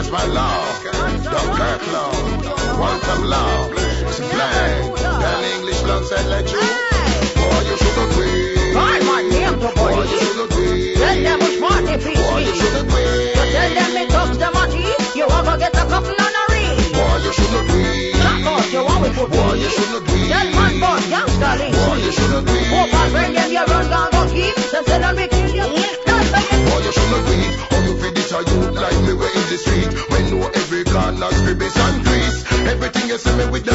my love. Dunkirk love. Quantum love. Blank. Then English love said let you. Boy, you should agree. Call my name to Boy, you police. should agree. Tell them which party please Boy, you me. should agree. You tell them it touch the money. You want to get a couple on a ring. Boy, you should agree. Knock out you want we put Boy, me. you should agree. Tell man boss gangster link. Boy, you should agree. Hope I bring them your run down go keep. Them say them we kill you. Boy, you should agree. How you feel this a youth like me way in the street. When know every corner scribbles and grease. Everything you see me with